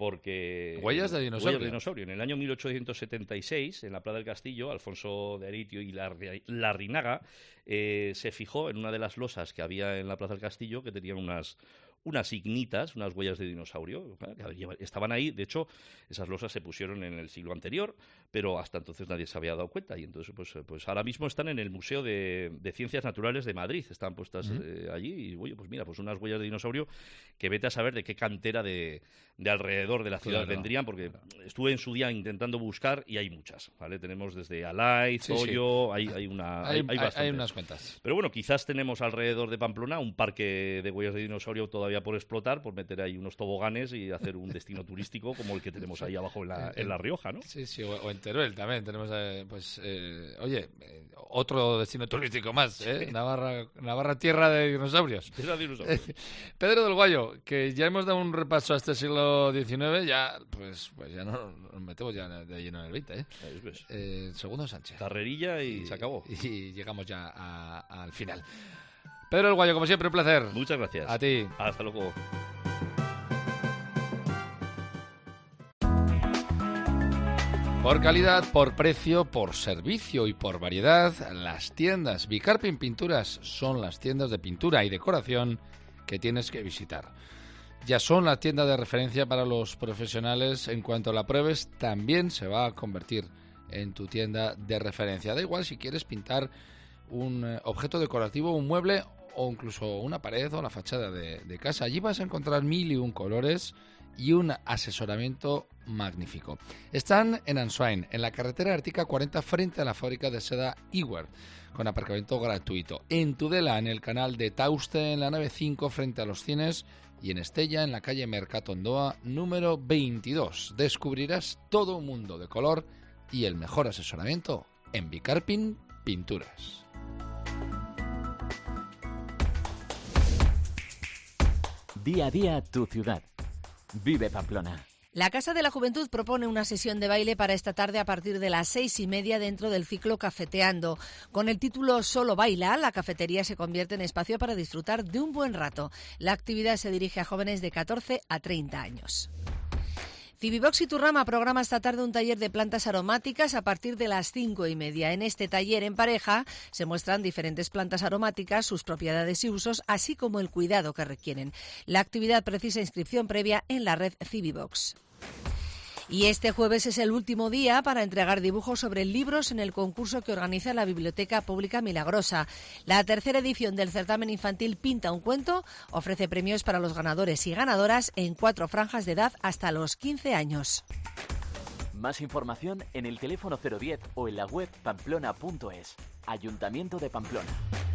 Speaker 14: Porque
Speaker 4: huellas de dinosaurio.
Speaker 14: Huellas de dinosaurio. En el año mil ochocientos setenta y seis, en la Plaza del Castillo, Alfonso de Aritio y Larrinaga eh, se fijó en una de las losas que había en la Plaza del Castillo que tenían unas unas ignitas, unas huellas de dinosaurio, ¿eh? Estaban ahí. De hecho, esas losas se pusieron en el siglo anterior, pero hasta entonces nadie se había dado cuenta, y entonces pues, pues ahora mismo están en el Museo de, de Ciencias Naturales de Madrid, están puestas uh-huh. eh, allí, y oye, pues mira, pues unas huellas de dinosaurio que vete a saber de qué cantera de, de alrededor de la ciudad claro, vendrían, porque claro. estuve en su día intentando buscar y hay muchas, ¿vale? Tenemos desde Alaiz, sí, Hoyo, sí. hay, hay una hay, hay, hay,
Speaker 4: hay unas cuantas.
Speaker 14: Pero bueno, quizás tenemos alrededor de Pamplona un parque de huellas de dinosaurio todavía por explotar, por meter ahí unos toboganes y hacer un destino turístico como el que tenemos ahí abajo en la, en la Rioja, ¿no?
Speaker 4: Sí, sí, o, o en Teruel también tenemos, eh, pues, eh, oye, eh, otro destino turístico más, ¿eh? Sí. Navarra, Navarra, tierra de dinosaurios.
Speaker 14: Tierra de dinosaurios.
Speaker 4: Pedro del Guayo, que ya hemos dado un repaso a este siglo diecinueve, ya, pues, pues ya no, nos metemos ya de lleno en el veinte, ¿eh? eh segundo Sánchez.
Speaker 14: Carrerilla y, y se acabó.
Speaker 4: Y, y llegamos ya a, a, al final. Pedro del Guayo, como siempre, un placer.
Speaker 14: Muchas gracias.
Speaker 4: A ti.
Speaker 14: Hasta luego.
Speaker 4: Por calidad, por precio, por servicio y por variedad, las tiendas Bicarpin Pinturas son las tiendas de pintura y decoración que tienes que visitar. Ya son la tienda de referencia para los profesionales. En cuanto la pruebes, también se va a convertir en tu tienda de referencia. Da igual si quieres pintar un objeto decorativo, un mueble o incluso una pared o la fachada de, de casa. Allí vas a encontrar mil y un colores y un asesoramiento magnífico. Están en Answain, en la carretera Ártica cuarenta, frente a la fábrica de seda Iwer, con aparcamiento gratuito. En Tudela, en el canal de Tauste, en la nave cinco, frente a los cines. Y en Estella, en la calle Mercatondoa, número veintidós. Descubrirás todo un mundo de color y el mejor asesoramiento en Bicarpin Pinturas.
Speaker 15: Día a día tu ciudad. Vive Pamplona.
Speaker 16: La Casa de la Juventud propone una sesión de baile para esta tarde a partir de las seis y media dentro del ciclo Cafeteando. Con el título Solo Baila, la cafetería se convierte en espacio para disfrutar de un buen rato. La actividad se dirige a jóvenes de catorce a treinta años. Fibibox y Turrama programa esta tarde un taller de plantas aromáticas a partir de las cinco y media. En este taller en pareja se muestran diferentes plantas aromáticas, sus propiedades y usos, así como el cuidado que requieren. La actividad precisa inscripción previa en la red Fibibox. Y este jueves es el último día para entregar dibujos sobre libros en el concurso que organiza la Biblioteca Pública Milagrosa. La tercera edición del certamen infantil Pinta un cuento ofrece premios para los ganadores y ganadoras en cuatro franjas de edad hasta los quince años.
Speaker 15: Más información en el teléfono cero diez o en la web pamplona punto es. Ayuntamiento de Pamplona.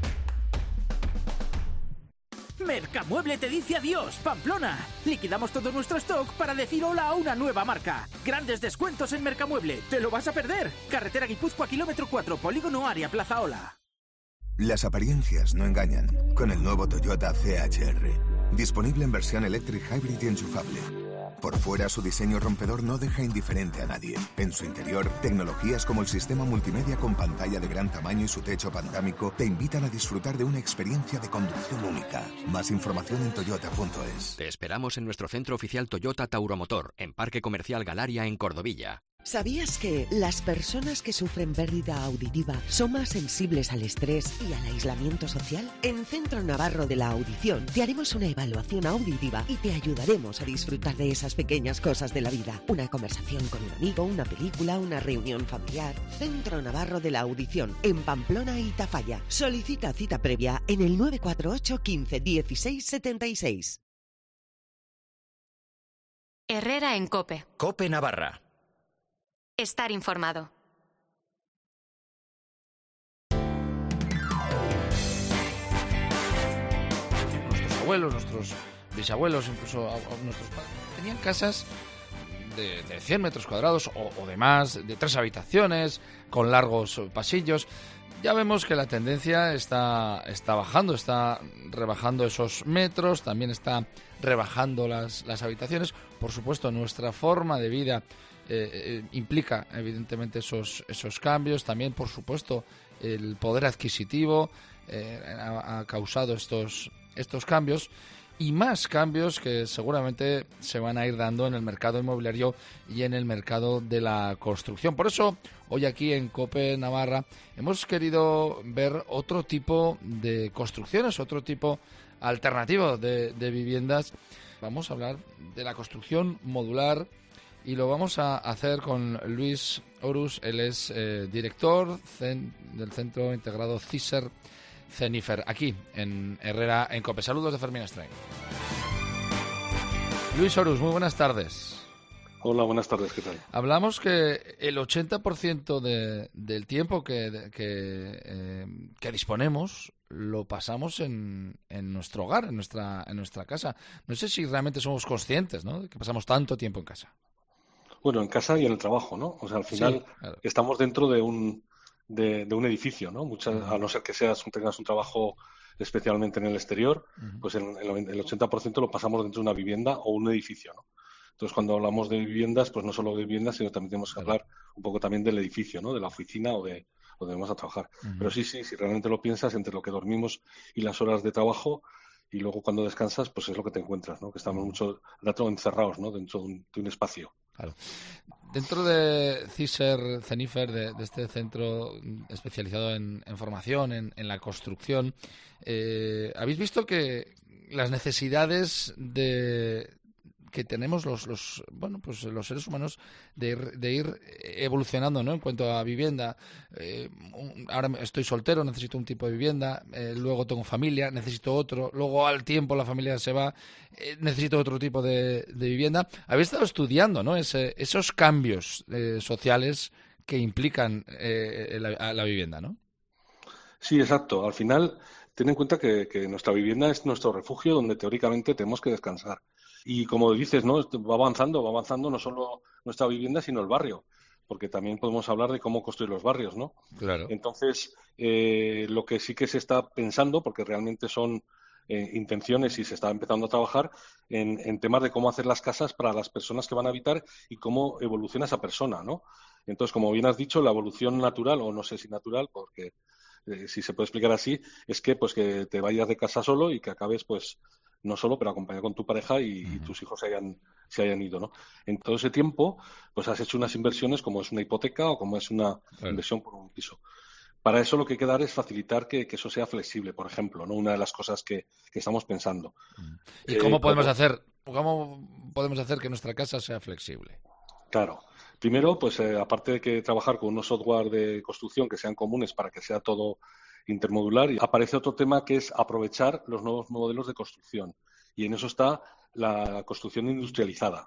Speaker 17: Mercamueble te dice adiós, Pamplona. Liquidamos todo nuestro stock para decir hola a una nueva marca. Grandes descuentos en Mercamueble. ¿Te lo vas a perder? Carretera Guipúzcoa, kilómetro cuatro, Polígono Área, Plaza Ola.
Speaker 18: Las apariencias no engañan. Con el nuevo Toyota C H R. Disponible en versión Electric Hybrid y enchufable. Por fuera, su diseño rompedor no deja indiferente a nadie. En su interior, tecnologías como el sistema multimedia con pantalla de gran tamaño y su techo panorámico te invitan a disfrutar de una experiencia de conducción única. Más información en toyota punto es.
Speaker 19: Te esperamos en nuestro centro oficial Toyota Tauromotor, en Parque Comercial Galaria, en Cordovilla.
Speaker 20: ¿Sabías que las personas que sufren pérdida auditiva son más sensibles al estrés y al aislamiento social? En Centro Navarro de la Audición te haremos una evaluación auditiva y te ayudaremos a disfrutar de esas pequeñas cosas de la vida. Una conversación con un amigo, una película, una reunión familiar. Centro Navarro de la Audición, en Pamplona y Tafalla. Solicita cita previa en el nueve cuatro ocho, quince, dieciséis, setenta y seis.
Speaker 2: Herrera en COPE.
Speaker 19: COPE Navarra.
Speaker 2: Estar informado.
Speaker 4: Nuestros abuelos, nuestros bisabuelos, incluso a, a nuestros padres, tenían casas de, de cien metros cuadrados o, o de más, de tres habitaciones, con largos pasillos. Ya vemos que la tendencia está, está bajando, está rebajando esos metros, también está rebajando las, las habitaciones. Por supuesto, nuestra forma de vida eh, eh, implica evidentemente esos, esos cambios. También, por supuesto, el poder adquisitivo eh, ha, ha causado estos, estos cambios. Y más cambios que seguramente se van a ir dando en el mercado inmobiliario y en el mercado de la construcción. Por eso, hoy aquí en COPE Navarra hemos querido ver otro tipo de construcciones, otro tipo alternativo de, de viviendas. Vamos a hablar de la construcción modular y lo vamos a hacer con Luis Horus. Él es eh, director cen, del Centro Integrado CISER Cenifer, aquí en Herrera en COPE. Saludos de Fermín Estrein. Luis Horus, muy buenas tardes.
Speaker 6: Hola, buenas tardes, ¿qué tal?
Speaker 4: Hablamos que el ochenta por ciento de, del tiempo que, que, eh, que disponemos lo pasamos en, en nuestro hogar, en nuestra, en nuestra casa. No sé si realmente somos conscientes, ¿no?, de que pasamos tanto tiempo en casa.
Speaker 6: Bueno, en casa y en el trabajo, ¿no? O sea, al final sí, claro, estamos dentro de un De, de un edificio, ¿no? Muchas, a no ser que seas tengas un trabajo especialmente en el exterior, uh-huh. pues el, el ochenta por ciento lo pasamos dentro de una vivienda o un edificio, ¿no? Entonces, cuando hablamos de viviendas, pues no solo de viviendas, sino también tenemos que hablar un poco también del edificio, ¿no? De la oficina o de donde vamos a trabajar. Uh-huh. Pero sí, sí, si realmente lo piensas, entre lo que dormimos y las horas de trabajo, y luego cuando descansas, pues es lo que te encuentras, ¿no? Que estamos uh-huh. mucho rato encerrados, ¿no? Dentro de un, de un espacio.
Speaker 4: Claro. Dentro de CISER Cenifer, de, de este centro especializado en, en formación, en, en la construcción, eh, ¿habéis visto que las necesidades de que tenemos los, los bueno pues los seres humanos de ir, de ir evolucionando, ¿no?, en cuanto a vivienda? Eh, un, ahora estoy soltero, necesito un tipo de vivienda, eh, luego tengo familia, necesito otro, luego al tiempo la familia se va, eh, necesito otro tipo de, de vivienda. Habéis estado estudiando, ¿no?, Ese, esos cambios eh, sociales que implican eh, la, la vivienda, ¿no?
Speaker 6: Sí, exacto. Al final, ten en cuenta que, que nuestra vivienda es nuestro refugio donde teóricamente tenemos que descansar. Y como dices, ¿no?, va avanzando, va avanzando no solo nuestra vivienda, sino el barrio, porque también podemos hablar de cómo construir los barrios, ¿no?
Speaker 4: Claro.
Speaker 6: Entonces, eh, lo que sí que se está pensando, porque realmente son eh, intenciones y se está empezando a trabajar en, en temas de cómo hacer las casas para las personas que van a habitar y cómo evoluciona esa persona, ¿no? Entonces, como bien has dicho, la evolución natural, o no sé si natural, porque eh, si se puede explicar así, es que pues que te vayas de casa solo y que acabes pues no solo, pero acompañado con tu pareja y, uh-huh. y tus hijos se hayan, se hayan ido, ¿no? En todo ese tiempo, pues has hecho unas inversiones como es una hipoteca o como es una claro. inversión por un piso. Para eso lo que hay que dar es facilitar que, que eso sea flexible, por ejemplo, ¿no? Una de las cosas que, que estamos pensando.
Speaker 4: ¿Y cómo eh, podemos ¿cómo? hacer, cómo podemos hacer que nuestra casa sea flexible?
Speaker 6: Claro. Primero, pues eh, aparte de que trabajar con unos software de construcción que sean comunes para que sea todo intermodular, y aparece otro tema que es aprovechar los nuevos modelos de construcción. Y en eso está la construcción industrializada.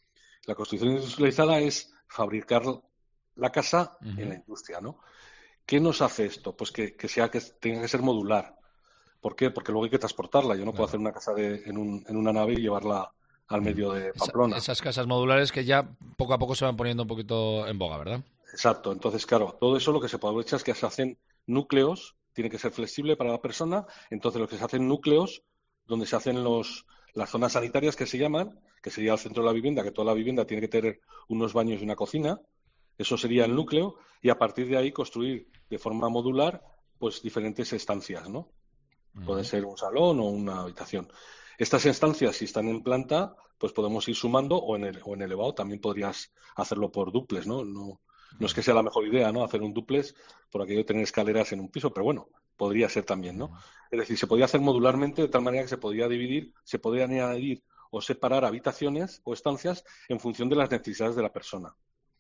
Speaker 6: La construcción industrializada es fabricar la casa uh-huh. en la industria, ¿no? ¿Qué nos hace esto? Pues que, que sea que tenga que ser modular. ¿Por qué? Porque luego hay que transportarla. Yo no claro. puedo hacer una casa de, en, un, en una nave y llevarla al medio de Pamplona.
Speaker 4: Esa, esas casas modulares que ya poco a poco se van poniendo un poquito en boga, ¿verdad?
Speaker 6: Exacto. Entonces, claro, todo eso lo que se aprovecha es que se hacen núcleos, tiene que ser flexible para la persona, entonces lo que se hacen núcleos donde se hacen los las zonas sanitarias que se llaman, que sería el centro de la vivienda, que toda la vivienda tiene que tener unos baños y una cocina. Eso sería el núcleo, y a partir de ahí construir de forma modular pues diferentes estancias, ¿no? Uh-huh. Puede ser un salón o una habitación. Estas estancias, si están en planta, pues podemos ir sumando, o en el, o en elevado también podrías hacerlo por duples, ¿no? No, no es que sea la mejor idea, ¿no? Hacer un duples por aquello de tener escaleras en un piso, pero bueno, podría ser también, ¿no? Uh-huh. Es decir, se podía hacer modularmente de tal manera que se podía dividir, se podían añadir o separar habitaciones o estancias en función de las necesidades de la persona.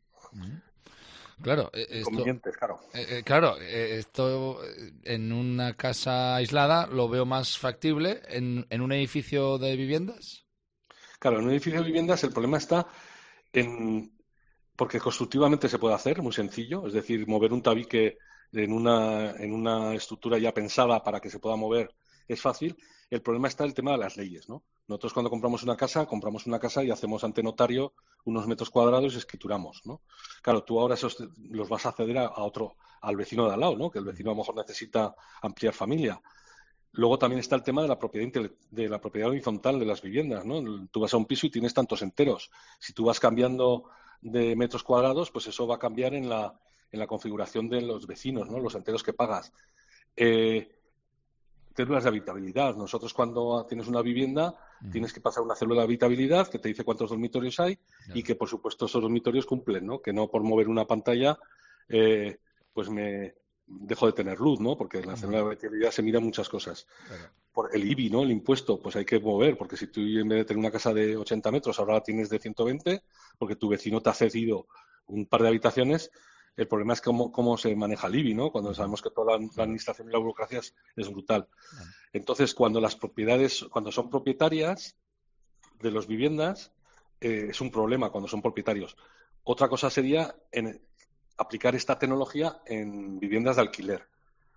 Speaker 4: Claro, esto,
Speaker 6: claro.
Speaker 4: Eh, claro, esto en una casa aislada lo veo más factible. ¿En, en un edificio de viviendas?
Speaker 6: Claro, en un edificio de viviendas el problema está en... porque constructivamente se puede hacer, muy sencillo, es decir, mover un tabique en una, en una estructura ya pensada para que se pueda mover es fácil. El problema está el tema de las leyes, ¿no? Nosotros cuando compramos una casa, compramos una casa y hacemos ante notario unos metros cuadrados y escrituramos, ¿no? Claro, tú ahora esos los vas a ceder a, a otro, al vecino de al lado, ¿no? Que el vecino a lo mejor necesita ampliar familia. Luego también está el tema de la propiedad de la propiedad horizontal de las viviendas, ¿no? Tú vas a un piso y tienes tantos enteros. Si tú vas cambiando de metros cuadrados, pues eso va a cambiar en la, en la configuración de los vecinos, ¿no? Los enteros que pagas. Eh, células de habitabilidad. Nosotros cuando tienes una vivienda uh-huh. tienes que pasar una célula de habitabilidad que te dice cuántos dormitorios hay yeah. y que por supuesto esos dormitorios cumplen, ¿no? Que no por mover una pantalla eh, pues me dejo de tener luz, ¿no? Porque en la uh-huh. célula de habitabilidad se miran muchas cosas. Claro. Por el I B I, ¿no? El impuesto, pues hay que mover, porque si tú en vez de tener una casa de ochenta metros ahora la tienes de ciento veinte, porque tu vecino te ha cedido un par de habitaciones. El problema es cómo, cómo se maneja el I B I, ¿no? Cuando sabemos que toda la, la administración y la burocracia es, es brutal. Entonces, cuando las propiedades, cuando son propietarias de las viviendas, eh, es un problema cuando son propietarios. Otra cosa sería en aplicar esta tecnología en viviendas de alquiler.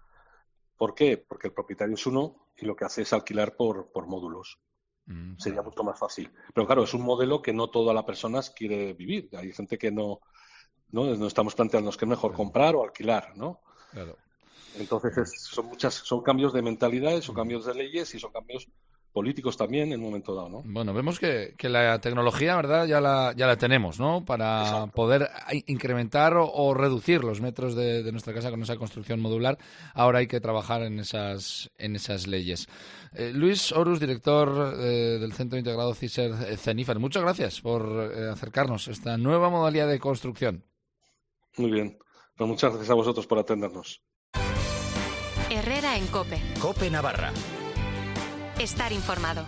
Speaker 6: ¿Por qué? Porque el propietario es uno y lo que hace es alquilar por, por módulos. Mm, sería mucho más fácil. Pero claro, es un modelo que no toda la persona quiere vivir. Hay gente que no... ¿no? No estamos planteándonos que es mejor comprar o alquilar, ¿no?
Speaker 4: Claro.
Speaker 6: Entonces es, son muchas, son cambios de mentalidades, son cambios de leyes y son cambios políticos también en un momento dado, ¿no?
Speaker 4: Bueno, vemos que, que la tecnología, ¿verdad? Ya la, ya la tenemos, ¿no? Para Exacto. poder incrementar o, o reducir los metros de, de nuestra casa con esa construcción modular. Ahora hay que trabajar en esas, en esas leyes. Eh, Luis Horus, director eh, del Centro Integrado CISER CENIFER, muchas gracias por eh, acercarnos a esta nueva modalidad de construcción.
Speaker 6: Muy bien. Pues muchas gracias a vosotros por atendernos.
Speaker 2: Herrera en COPE.
Speaker 15: COPE Navarra.
Speaker 2: Estar informado.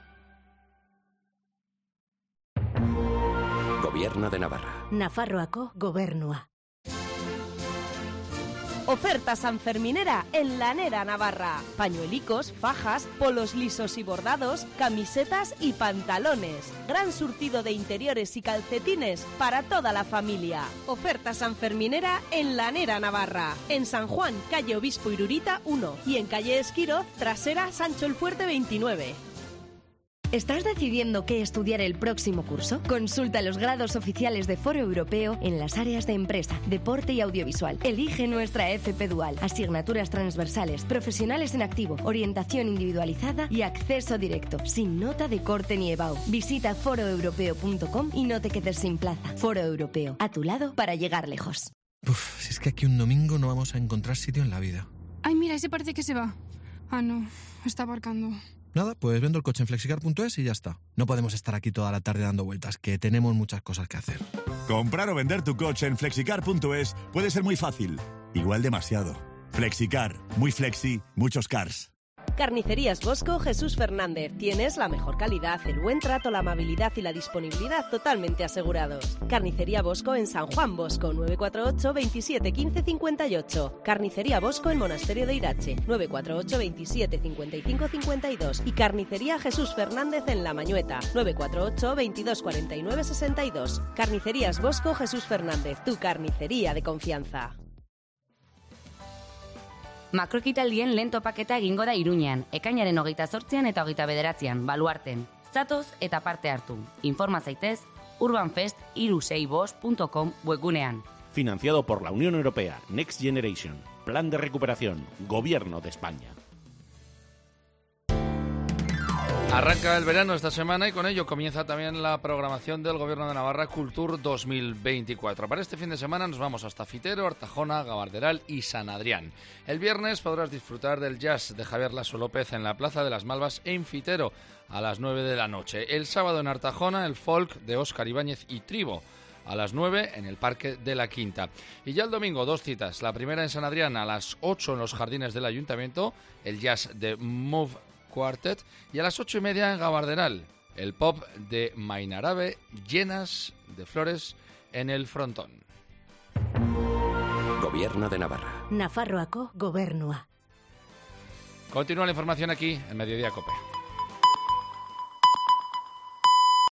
Speaker 19: Gobierno de Navarra.
Speaker 13: Nafarroako Gobernua.
Speaker 12: Oferta sanferminera en Lanera Navarra. Pañuelicos, fajas, polos lisos y bordados, camisetas y pantalones. Gran surtido de interiores y calcetines para toda la familia. Oferta sanferminera en Lanera Navarra. En San Juan, calle Obispo Irurita uno y en calle Esquiroz, trasera Sancho el Fuerte veintinueve.
Speaker 21: ¿Estás decidiendo qué estudiar el próximo curso? Consulta los grados oficiales de Foro Europeo en las áreas de empresa, deporte y audiovisual. Elige nuestra F P Dual, asignaturas transversales, profesionales en activo, orientación individualizada y acceso directo, sin nota de corte ni EBAU. Visita foro europeo punto com y no te quedes sin plaza. Foro Europeo, a tu lado para llegar lejos.
Speaker 8: Uf, si es que aquí un domingo no vamos a encontrar sitio en la vida.
Speaker 22: Ay, mira, ese parece que se va. Ah, no, está aparcando.
Speaker 8: Nada, pues vendo el coche en flexicar punto es y ya está. No podemos estar aquí toda la tarde dando vueltas, que tenemos muchas cosas que hacer.
Speaker 23: Comprar o vender tu coche en flexicar punto es puede ser muy fácil, igual demasiado. Flexicar, muy flexi, muchos cars.
Speaker 12: Carnicerías Bosco Jesús Fernández. Tienes la mejor calidad, el buen trato, la amabilidad y la disponibilidad totalmente asegurados. Carnicería Bosco en San Juan Bosco, nueve cuatro ocho, veintisiete, quince, cincuenta y ocho. Carnicería Bosco en Monasterio de Irache, nueve cuatro ocho, veintisiete, cincuenta y cinco, cincuenta y dos. Y Carnicería Jesús Fernández en La Mañueta, nueve cuatro ocho, veintidós, cuarenta y nueve, sesenta y dos. Carnicerías Bosco Jesús Fernández, tu carnicería de confianza.
Speaker 24: Makrokitaldien lehen topaketa egingo da Iruñean, ekainaren hogeita zortzian eta hogeita bederatzian, Baluarten. Zatoz eta parte hartu. Informa zaitez urbanfest hiru sei bost punto com webgunean.
Speaker 11: Financiado por la Unión Europea, Next Generation, Plan de Recuperación, Gobierno de España.
Speaker 4: Arranca el verano esta semana y con ello comienza también la programación del Gobierno de Navarra Cultur dos mil veinticuatro. Para este fin de semana nos vamos hasta Fitero, Artajona, Gabarderal y San Adrián. El viernes podrás disfrutar del jazz de Javier Lasso López en la Plaza de las Malvas en Fitero a las nueve de la noche. El sábado en Artajona el folk de Óscar Ibáñez y Tribo a las nueve en el Parque de la Quinta. Y ya el domingo dos citas. La primera en San Adrián a las ocho en los jardines del Ayuntamiento, el jazz de Move Quartet, y a las ocho y media en Gabarderal, el pop de Mainarabe, Llenas de Flores en el Frontón.
Speaker 1: Gobierno de Navarra.
Speaker 13: Nafarroako Gobernua.
Speaker 4: Continúa la información aquí en Mediodía Cope.